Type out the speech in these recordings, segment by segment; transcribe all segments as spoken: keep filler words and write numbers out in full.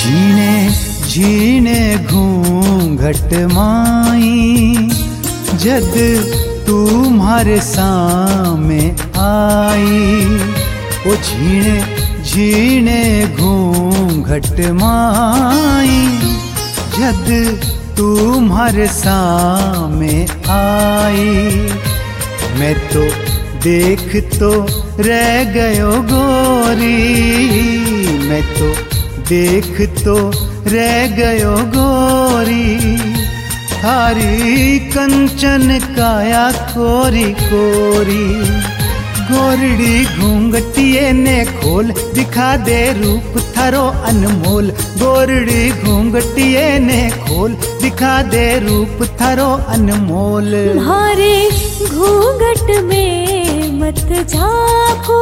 झीणे झीणे घूंघट माई जद तुम्हारे सामने आई। ओ झीणे झीणे घूंघट माई जद तुम्हारे सामने आई। मैं तो देख तो रह गयो गोरी, मैं तो देख तो रह गयो गोरी। थारी कंचन काया कोरी कोरी। गोरड़ी घूंघटिए ने खोल दिखा दे रूप थारो अनमोल। गोरड़ी घूंघटिए ने खोल दिखा दे रूप थारो अनमोल। तुम्हारे घूंघट में मत झांको,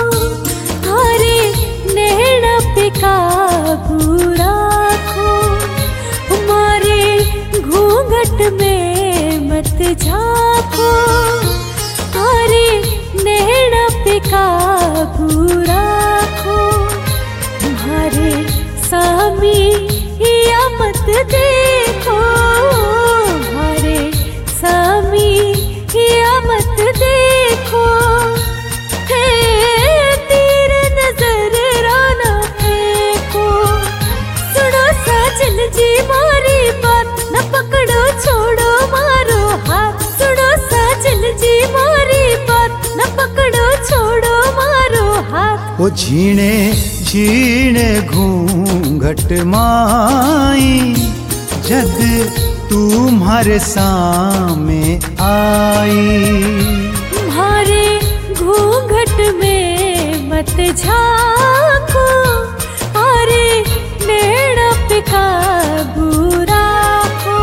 थारे नैना पे काबू राखो। हमारे घूंघट में मत झांको, थारे नैना पे काबू राखो। तुम्हारे सामी या मत देखो, हमारे सामी या मत देखो। है तीर नजर राना फेंको। सुनो साजन जी मारी बात, न पकड़ो छोड़ो मारो हाथ। सुनो साजन जी मारी बात, न पकड़ो छोड़ो मारो हाथ। ओ झीणे झीणे घूंघट माई जद तुम्हारे सामने आई। तुम्हारे घूंघट में मत झांको, अरे नैना पे काबू राखो।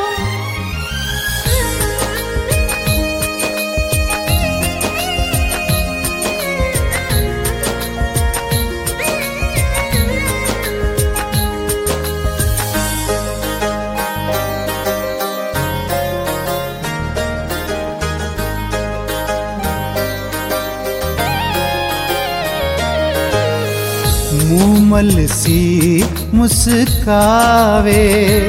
मूमल सी मुस्कावे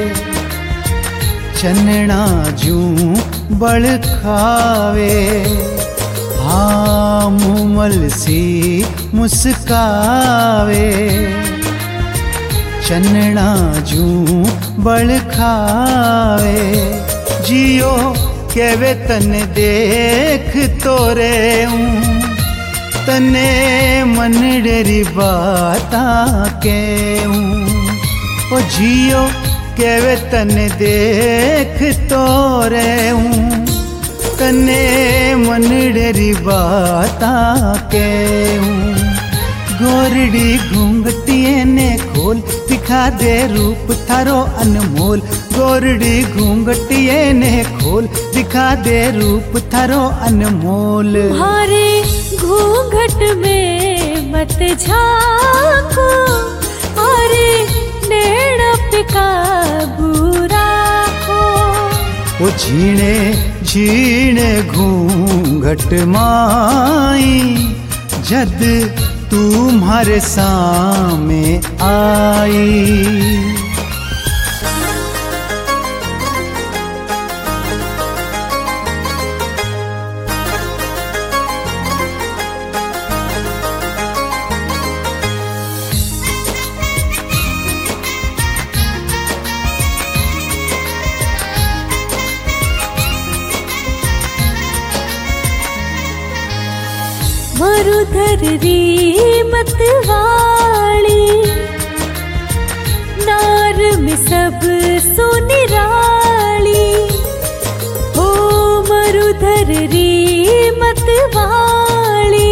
चन्ना जूं बड़खावे। हाँ मूमल सी मुस्कावे चन्ना जूं बड़खावे। जियो के वे तन देख तोरे हूँ, तने मनडेरी बाता के हूँ। ओ जियो के वे तने देख तोरे हूँ, तने मनडेरी बाता के हूँ। गोरड़ी घूंघटिए ने खोल दिखा दे रूप थारो अनमोल। गोरड़ी घूंघटिए ने खोल दिखा दे रूप थारो अनमोल। तुम्हारे घूंघट में मत झांको, अरे नैना पे काबू राखो। ओ झीणे झीणे घूंघट माई जद तुम्हारे सामने आई। मरुधर री मतवाली, नार में सब सुनिराली। हो मरुधर री मतवाली,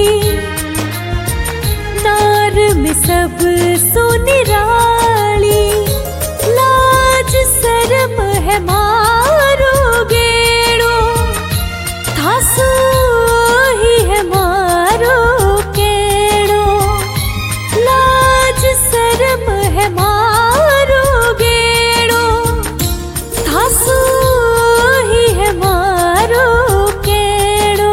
नार में सब सुनिराली। लाज शर्म है मारो गेड़ो, थासो ही है मारो केड़ो। लाज शर्म है मारो गेड़ो, थासो ही है मारो केड़ो।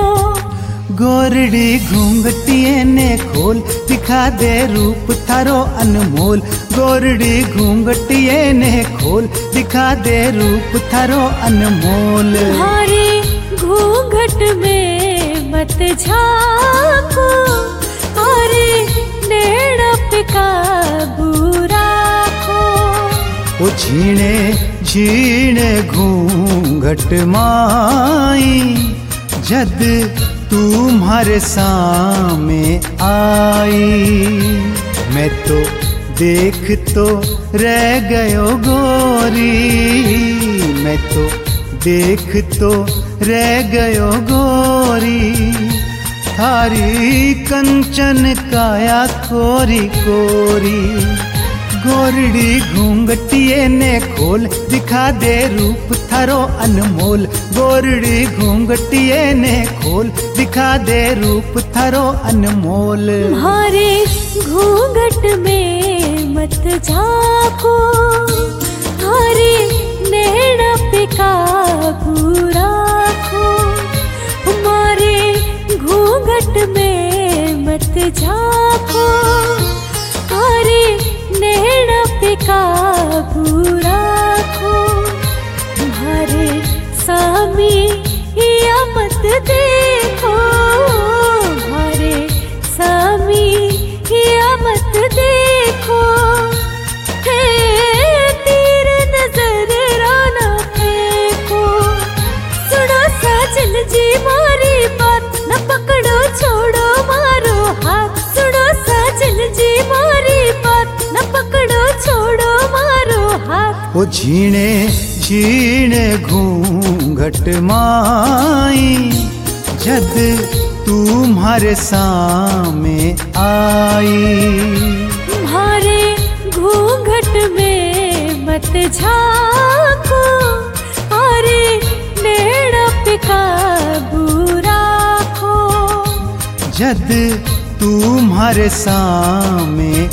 गोरड़ी घूंघटिए ने खोल दिखा दे रूप थारो अनमोल। गोरड़ी घूंघटिए ने खोल दिखा दे रूप थारो अनमोल। तुम्हारे घूंघट में मत झांको अरे नैना पे काबू राखो। ओ झीणे झीणे घूंघट माई जद तुम्हारे सामने आई। मैं तो देख तो रह गयो गोरी, मैं तो देख तो रह गयो गोरी। थारी कंचन काया कोरी कोरी। गोरड़ी घूंघटिए ने खोल दिखा दे रूप थारो अनमोल। गोरड़ी घूंघटिए ने खोल दिखा दे रूप थारो अनमोल। तुम्हारे घूंघट में मत झांको थारे नैना पे काबू राखो। तुम्हारे घूंघट में मत झांको थारे नैना पे काबू राखो। तुम्हारे सामी या मत देखो, तुम्हारे सामी या मत देखो। हे तीर नजर राना फेंको। सुनो साजन जी मारी बात न पकड़ो छोड़ो मारो हाथ। सुनो साजन जी मारी बात न पकड़ो छोड़ो मारो हाथ। ओ झीणे झीणे घूंघट माई जद तुम्हारे सामने आई। तुम्हारे घूंघट में मत झांको अरे नैना पे काबू राखो। जद तुम्हारे सामने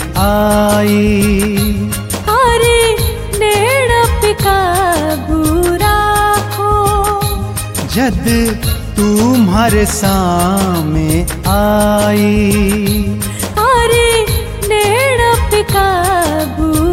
आई। अरे नैना पे काबू राखो। जद तुम्हारे सामने आई। अरे नैना पे काबू